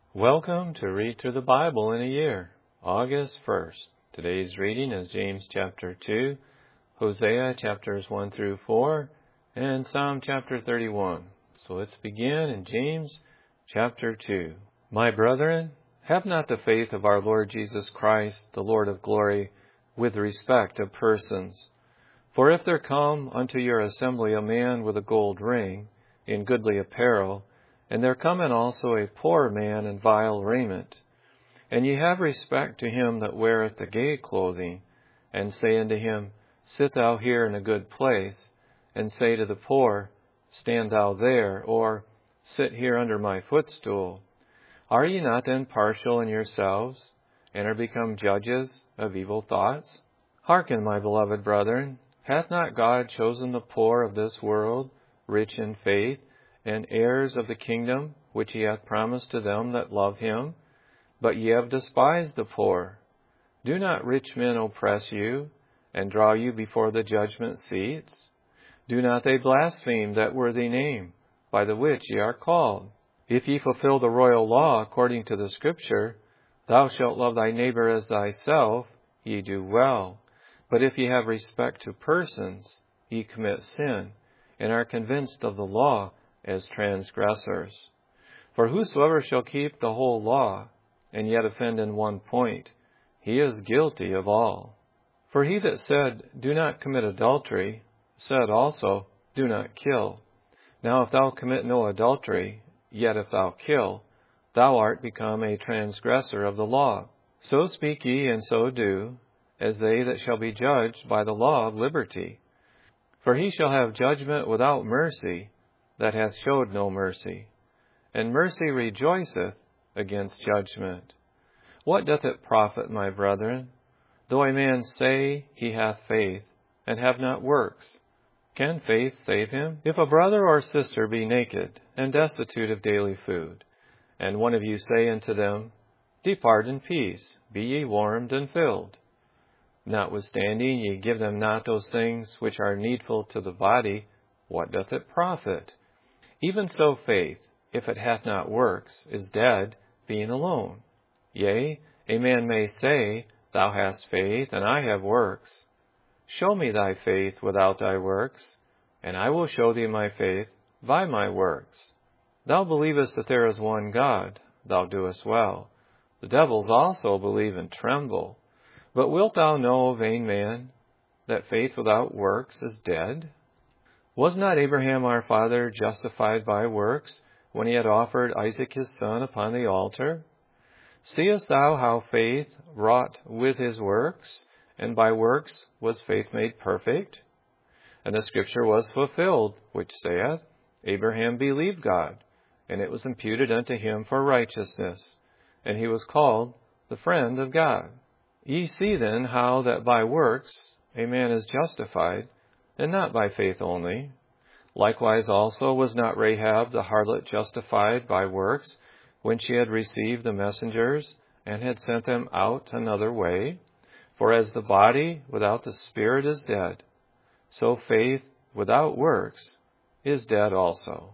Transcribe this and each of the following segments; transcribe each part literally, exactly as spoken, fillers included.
Welcome to Read Through the Bible in a Year, August first. Today's reading is James chapter two, Hosea chapters one through four, and Psalm chapter thirty-one. So let's begin in James chapter two. My brethren, have not the faith of our Lord Jesus Christ, the Lord of glory, with respect of persons. For if there come unto your assembly a man with a gold ring, in goodly apparel, and there cometh also a poor man in vile raiment, and ye have respect to him that weareth the gay clothing, and say unto him, Sit thou here in a good place, and say to the poor, Stand thou there, or Sit here under my footstool. Are ye not then partial in yourselves, and are become judges of evil thoughts? Hearken, my beloved brethren, hath not God chosen the poor of this world, rich in faith, and heirs of the kingdom which he hath promised to them that love him? But ye have despised the poor. Do not rich men oppress you, and draw you before the judgment seats? Do not they blaspheme that worthy name, by the which ye are called? If ye fulfill the royal law according to the Scripture, Thou shalt love thy neighbor as thyself, ye do well. But if ye have respect to persons, ye commit sin, and are convinced of the law as transgressors. For whosoever shall keep the whole law, and yet offend in one point, he is guilty of all. For he that said, Do not commit adultery, said also, Do not kill. Now if thou commit no adultery, yet if thou kill, thou art become a transgressor of the law. So speak ye, and so do, as they that shall be judged by the law of liberty. For he shall have judgment without mercy, that hath showed no mercy, and mercy rejoiceth against judgment. What doth it profit, my brethren, though a man say he hath faith, and have not works? Can faith save him? If a brother or sister be naked, and destitute of daily food, and one of you say unto them, Depart in peace, be ye warmed and filled, notwithstanding ye give them not those things which are needful to the body, what doth it profit? Even so faith, if it hath not works, is dead, being alone. Yea, a man may say, Thou hast faith, and I have works. Show me thy faith without thy works, and I will show thee my faith by my works. Thou believest that there is one God, thou doest well. The devils also believe and tremble. But wilt thou know, vain man, that faith without works is dead? Was not Abraham our father justified by works, when he had offered Isaac his son upon the altar? Seest thou how faith wrought with his works, and by works was faith made perfect? And the scripture was fulfilled, which saith, Abraham believed God, and it was imputed unto him for righteousness, and he was called the friend of God. Ye see then how that by works a man is justified, and not by faith only. Likewise also was not Rahab the harlot justified by works, when she had received the messengers, and had sent them out another way? For as the body without the spirit is dead, so faith without works is dead also.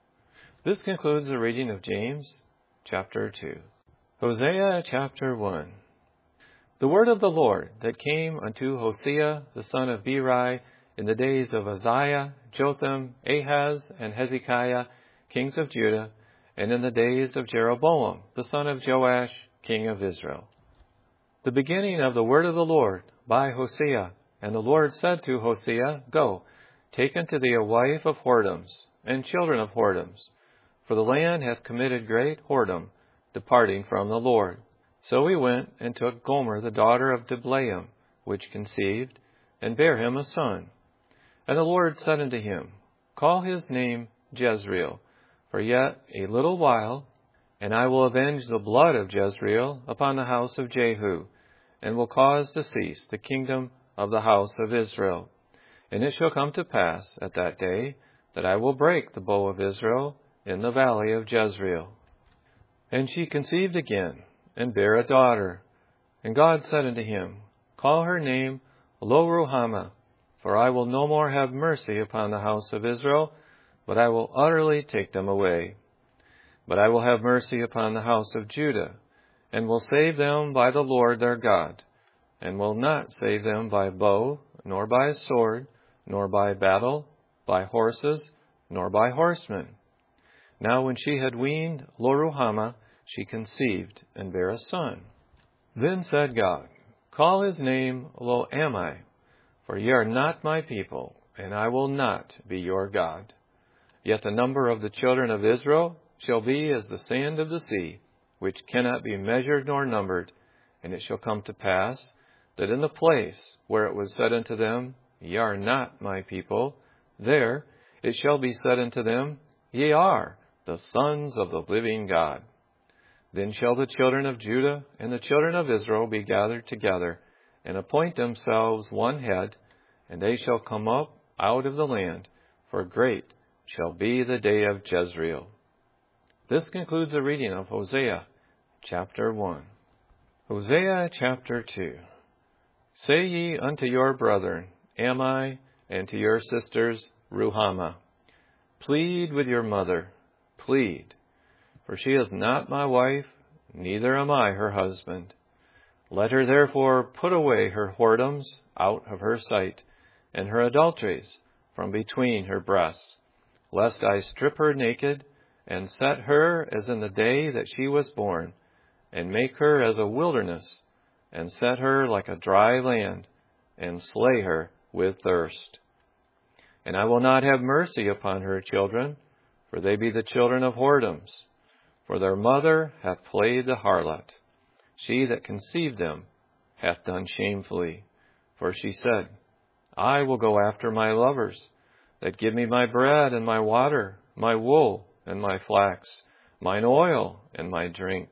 This concludes the reading of James chapter two. Hosea chapter one. The word of the Lord that came unto Hosea the son of Beeri in the days of Uzziah, Jotham, Ahaz, and Hezekiah, kings of Judah, and in the days of Jeroboam, the son of Joash, king of Israel. The beginning of the word of the Lord by Hosea. And the Lord said to Hosea, Go, take unto thee a wife of whoredoms, and children of whoredoms, for the land hath committed great whoredom, departing from the Lord. So he went and took Gomer the daughter of Diblaim, which conceived, and bare him a son. And the Lord said unto him, Call his name Jezreel, for yet a little while, and I will avenge the blood of Jezreel upon the house of Jehu, and will cause to cease the kingdom of the house of Israel. And it shall come to pass at that day that I will break the bow of Israel in the valley of Jezreel. And she conceived again, and bare a daughter. And God said unto him, Call her name Lo-ruhamah, for I will no more have mercy upon the house of Israel, but I will utterly take them away. But I will have mercy upon the house of Judah, and will save them by the Lord their God, and will not save them by bow, nor by sword, nor by battle, by horses, nor by horsemen. Now when she had weaned Lo-ruhamah, she conceived, and bare a son. Then said God, Call his name Lo-ammi, for ye are not my people, and I will not be your God. Yet the number of the children of Israel shall be as the sand of the sea, which cannot be measured nor numbered. And it shall come to pass, that in the place where it was said unto them, Ye are not my people, there it shall be said unto them, Ye are the sons of the living God. Then shall the children of Judah and the children of Israel be gathered together, and appoint themselves one head, and they shall come up out of the land, for great shall be the day of Jezreel. This concludes the reading of Hosea, chapter one. Hosea, chapter two. Say ye unto your brethren, Ammi, and to your sisters, Ruhamah, Plead with your mother, plead, for she is not my wife, neither am I her husband. Let her therefore put away her whoredoms out of her sight, and her adulteries from between her breasts, lest I strip her naked, and set her as in the day that she was born, and make her as a wilderness, and set her like a dry land, and slay her with thirst. And I will not have mercy upon her children, for they be the children of whoredoms. For their mother hath played the harlot. She that conceived them hath done shamefully. For she said, I will go after my lovers, that give me my bread and my water, my wool and my flax, mine oil and my drink.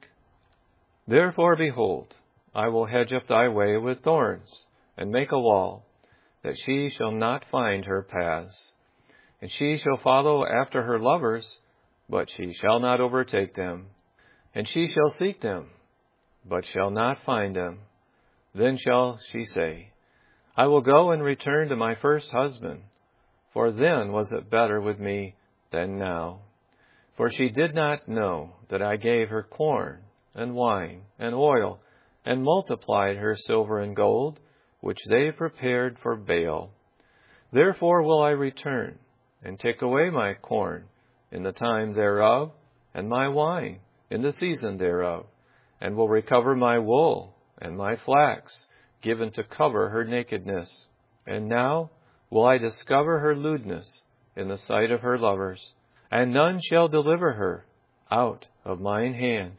Therefore, behold, I will hedge up thy way with thorns, and make a wall, that she shall not find her paths. And she shall follow after her lovers, but she shall not overtake them. And she shall seek them, but shall not find them. Then shall she say, I will go and return to my first husband, for then was it better with me than now. For she did not know that I gave her corn, and wine, and oil, and multiplied her silver and gold, which they prepared for Baal. Therefore will I return, and take away my corn in the time thereof, and my wine in the season thereof, and will recover my wool and my flax, given to cover her nakedness. And now will I discover her lewdness in the sight of her lovers, and none shall deliver her out of mine hand.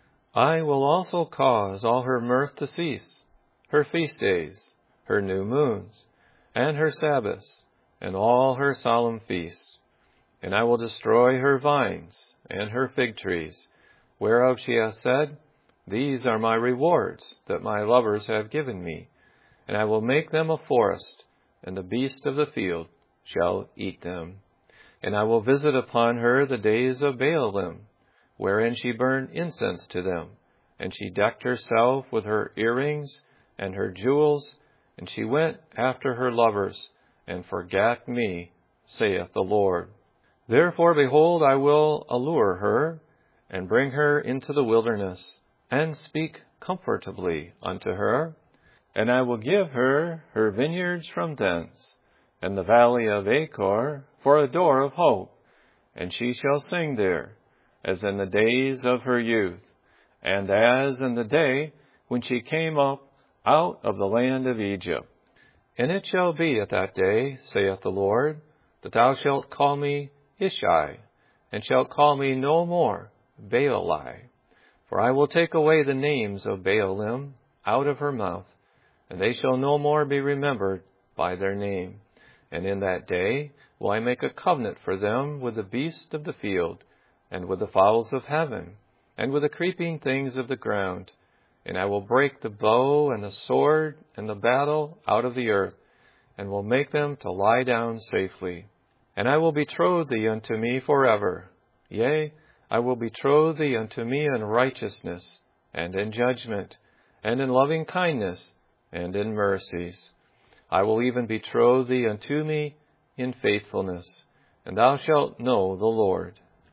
I will also cause all her mirth to cease, her feast days, her new moons, and her Sabbaths, and all her solemn feasts. And I will destroy her vines and her fig trees, whereof she hath said, These are my rewards that my lovers have given me. And I will make them a forest, and the beast of the field shall eat them. And I will visit upon her the days of Baalim, wherein she burned incense to them. And she decked herself with her earrings and her jewels, and she went after her lovers, and forgat me, saith the Lord. Therefore, behold, I will allure her, and bring her into the wilderness, and speak comfortably unto her. And I will give her her vineyards from thence, and the valley of Achor for a door of hope. And she shall sing there, as in the days of her youth, and as in the day when she came up out of the land of Egypt. And it shall be at that day, saith the Lord, that thou shalt call me Ishai, and shalt call me no more Baali. For I will take away the names of Baalim out of her mouth, and they shall no more be remembered by their name. And in that day will I make a covenant for them with the beasts of the field, and with the fowls of heaven, and with the creeping things of the ground. And I will break the bow and the sword and the battle out of the earth, and will make them to lie down safely. And I will betroth thee unto me forever. Yea, I will betroth thee unto me in righteousness, and in judgment, and in loving kindness, and in mercies. I will even betroth thee unto me in faithfulness, and thou shalt know the Lord.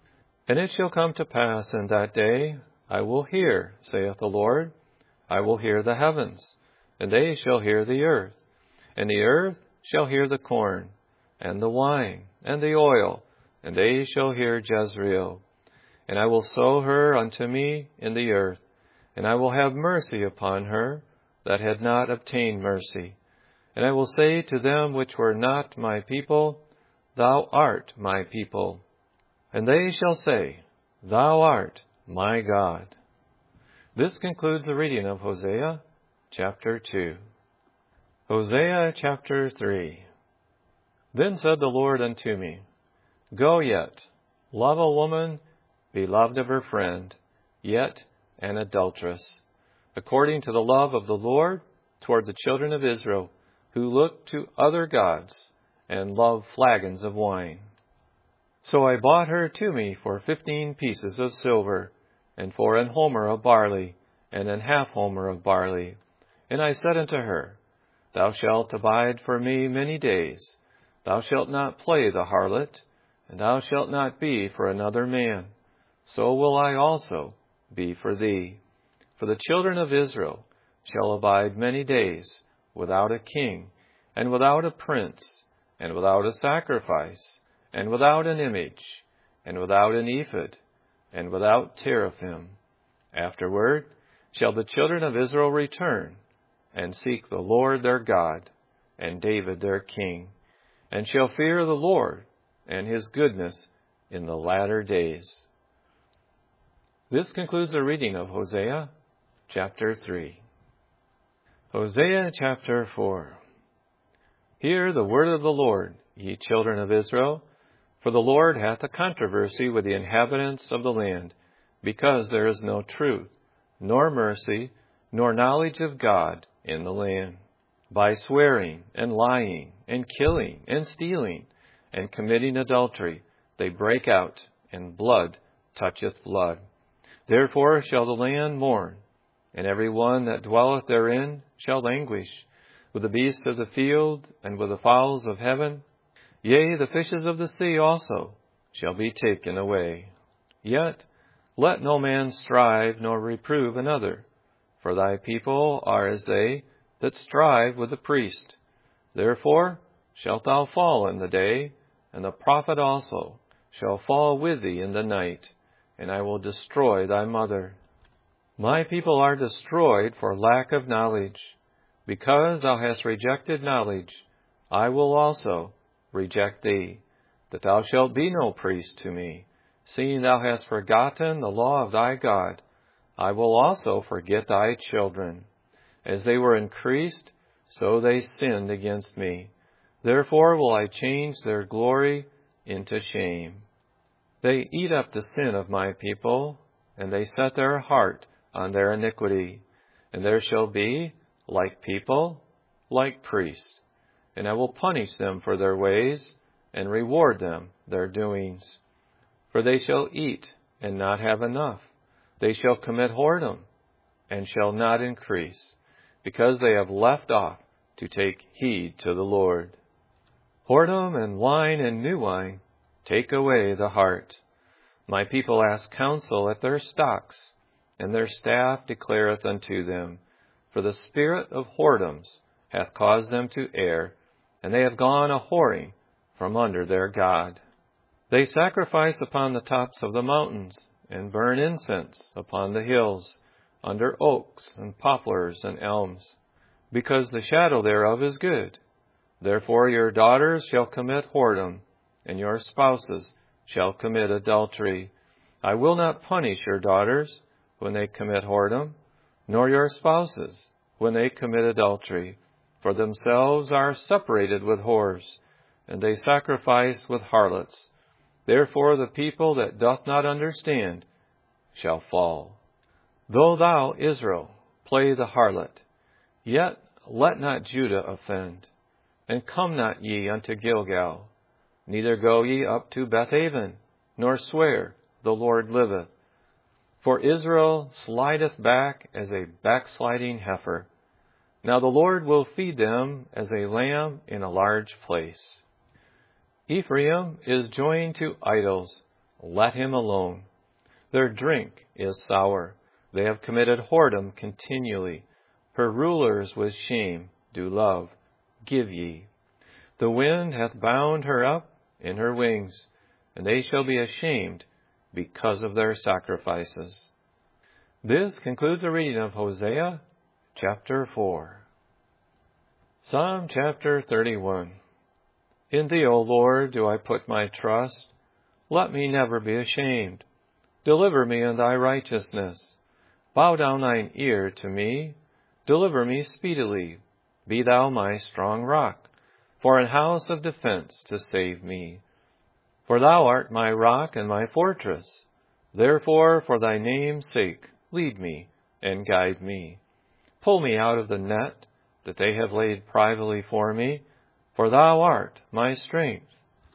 And it shall come to pass in that day, I will hear, saith the Lord, I will hear the heavens, and they shall hear the earth, and the earth shall hear the corn, and the wine, and the oil, and they shall hear Jezreel. And I will sow her unto me in the earth, and I will have mercy upon her that had not obtained mercy. And I will say to them which were not my people, Thou art my people. And they shall say, Thou art my God. This concludes the reading of Hosea chapter two. Hosea chapter three. Then said the Lord unto me, Go yet, love a woman, beloved of her friend, yet an adulteress, according to the love of the Lord toward the children of Israel, who look to other gods and love flagons of wine. So I bought her to me for fifteen pieces of silver, and for an homer of barley, and an half homer of barley. And I said unto her, Thou shalt abide for me many days. Thou shalt not play the harlot, and thou shalt not be for another man. So will I also be for thee. For the children of Israel shall abide many days without a king, and without a prince, and without a sacrifice, and without an image, and without an ephod, and without teraphim. Afterward shall the children of Israel return, and seek the Lord their God, and David their king, and shall fear the Lord and his goodness in the latter days. This concludes the reading of Hosea chapter three. Hosea chapter four. Hear the word of the Lord, ye children of Israel, for the Lord hath a controversy with the inhabitants of the land, because there is no truth, nor mercy, nor knowledge of God in the land. By swearing, and lying, and killing, and stealing, and committing adultery, they break out, and blood toucheth blood. Therefore shall the land mourn, and every one that dwelleth therein shall languish, with the beasts of the field, and with the fowls of heaven. Yea, the fishes of the sea also shall be taken away. Yet let no man strive nor reprove another, for thy people are as they that strive with the priest. Therefore shalt thou fall in the day, and the prophet also shall fall with thee in the night, and I will destroy thy mother. My people are destroyed for lack of knowledge. Because thou hast rejected knowledge, I will also reject thee, that thou shalt be no priest to me. Seeing thou hast forgotten the law of thy God, I will also forget thy children. As they were increased, so they sinned against me. Therefore will I change their glory into shame. They eat up the sin of my people, and they set their heart on their iniquity. And there shall be, like people, like priests. And I will punish them for their ways, and reward them their doings. For they shall eat, and not have enough. They shall commit whoredom, and shall not increase, because they have left off to take heed to the Lord. Whoredom and wine and new wine take away the heart. My people ask counsel at their stocks, and their staff declareth unto them. For the spirit of whoredoms hath caused them to err, and they have gone a whoring from under their God. They sacrifice upon the tops of the mountains, and burn incense upon the hills, under oaks and poplars and elms, because the shadow thereof is good. Therefore your daughters shall commit whoredom, and your spouses shall commit adultery. I will not punish your daughters when they commit whoredom, nor your spouses when they commit adultery, for themselves are separated with whores, and they sacrifice with harlots. Therefore the people that doth not understand shall fall. Though thou, Israel, play the harlot, yet let not Judah offend. And come not ye unto Gilgal, neither go ye up to Bethaven, nor swear, the Lord liveth. For Israel slideth back as a backsliding heifer. Now the Lord will feed them as a lamb in a large place. Ephraim is joined to idols, let him alone. Their drink is sour. They have committed whoredom continually. Her rulers with shame do love. Give ye. The wind hath bound her up in her wings, and they shall be ashamed because of their sacrifices. This concludes the reading of Hosea chapter four. Psalm chapter thirty-one. In thee, O Lord, do I put my trust. Let me never be ashamed. Deliver me in thy righteousness. Bow down thine ear to me. Deliver me speedily. Be thou my strong rock, for an house of defense to save me. For thou art my rock and my fortress. Therefore, for thy name's sake, lead me and guide me. Pull me out of the net that they have laid privately for me, for thou art my strength.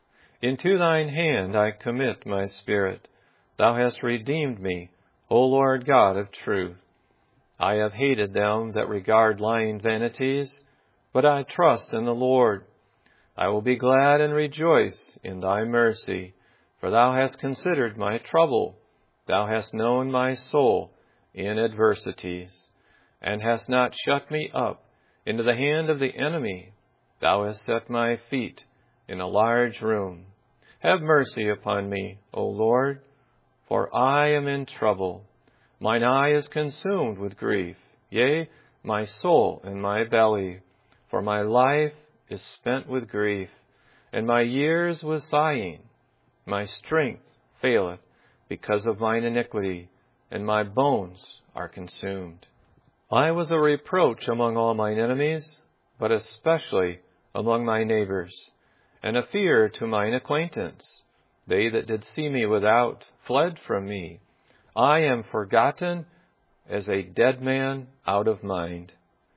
Into thine hand I commit my spirit. Thou hast redeemed me, O Lord God of truth. I have hated them that regard lying vanities, but I trust in the Lord. I will be glad and rejoice in thy mercy, for thou hast considered my trouble. Thou hast known my soul in adversities, and hast not shut me up into the hand of the enemy. Thou hast set my feet in a large room. Have mercy upon me, O Lord, for I am in trouble. Mine eye is consumed with grief, yea, my soul in my belly, for my life is spent with grief, and my years with sighing. My strength faileth because of mine iniquity, and my bones are consumed. I was a reproach among all mine enemies, but especially among my neighbors, and a fear to mine acquaintance. They that did see me without fled from me. I am forgotten as a dead man out of mind.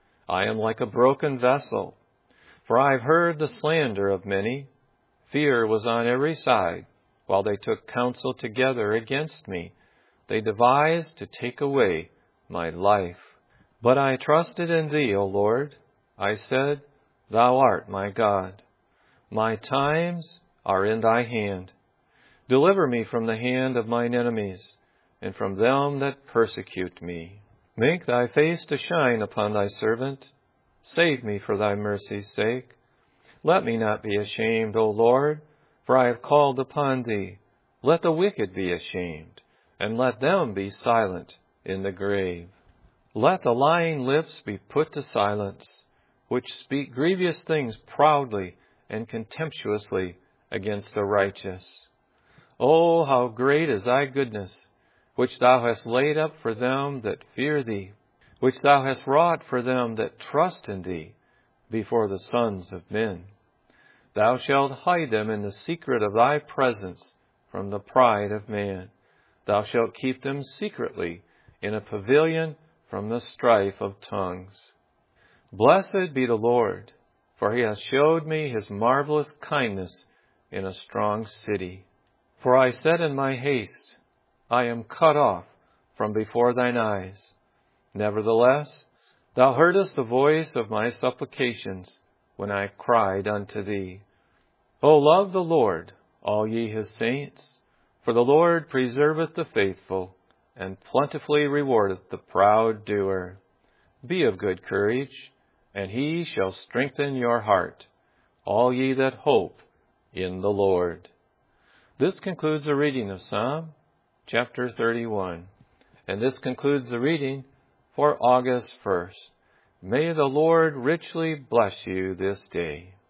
I am like a broken vessel, for I have heard the slander of many. Fear was on every side, while they took counsel together against me. They devised to take away my life. But I trusted in thee, O Lord. I said, Thou art my God. My times are in thy hand. Deliver me from the hand of mine enemies, and from them that persecute me. Make thy face to shine upon thy servant. Save me for thy mercy's sake. Let me not be ashamed, O Lord, for I have called upon thee. Let the wicked be ashamed, and let them be silent in the grave. Let the lying lips be put to silence, which speak grievous things proudly and contemptuously against the righteous. O, how great is thy goodness, which thou hast laid up for them that fear thee, which thou hast wrought for them that trust in thee before the sons of men. Thou shalt hide them in the secret of thy presence from the pride of man. Thou shalt keep them secretly in a pavilion from the strife of tongues. Blessed be the Lord, for he hath showed me his marvelous kindness in a strong city. For I said in my haste, I am cut off from before thine eyes. Nevertheless, thou heardest the voice of my supplications when I cried unto thee. O love the Lord, all ye his saints, for the Lord preserveth the faithful, and plentifully rewardeth the proud doer. Be of good courage, and he shall strengthen your heart, all ye that hope in the Lord. This concludes the reading of Psalm chapter thirty-one, and this concludes the reading for August first. May the Lord richly bless you this day.